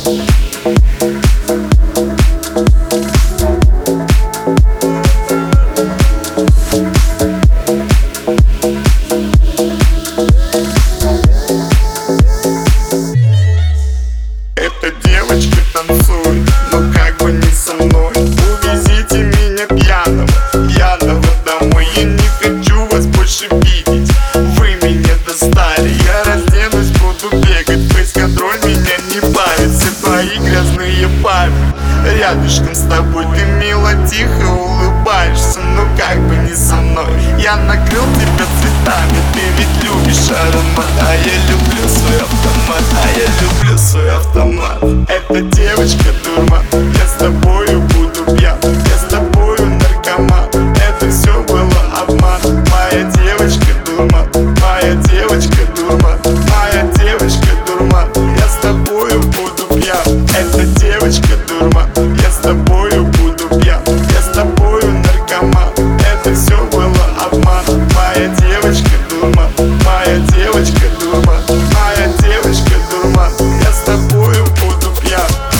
Эта девочка танцует, но как бы не со мной. Увезите меня пьяного домой. Я не хочу вас больше видеть, вы меня достали. Я разденусь, буду бегать, фейс-контроль меня не бавит. Все твои грязные памяти рядышком с тобой. Ты мило, тихо улыбаешься, но как бы не со мной. Я накрыл тебя цветами, ты ведь любишь аромат. А я люблю свой автомат, Эта девочка дурман, я с тобою буду пьян. Я с тобою наркоман, это все было обман. Моя девочка дурман, моя девочка дурман, моя девочка дурман, я с тобою буду пьян. Эта девочка дурман, я с тобою буду пьян. Я с тобою наркоман, это все было обман. Моя девочка дурман, моя девочка дурман, моя девочка дурман, я с тобою буду пьян.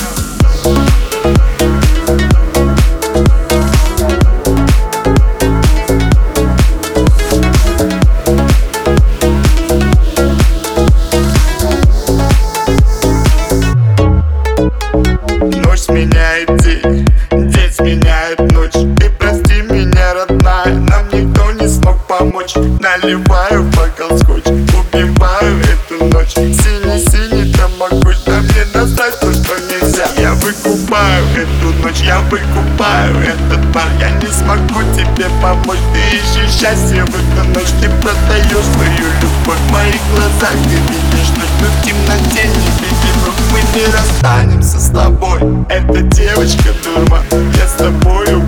Ночь сменяет день, день сменяет ночь. Ты прости меня, родная, нам никто не смог помочь. Наливаю бокал скотч, убиваю эту ночь. Синий-синий тамагочь, да мне насрать то, что нельзя. Я выкупаю эту ночь, я выкупаю этот бар. Я не смогу тебе помочь, ты ищешь счастье в эту ночь. Ты продаешь свою любовь, в моих глазах ты видишь ночь. Но в темноте не видишь ночь, мы не расстанемся с тобой. Эта девочка дурман, я с тобою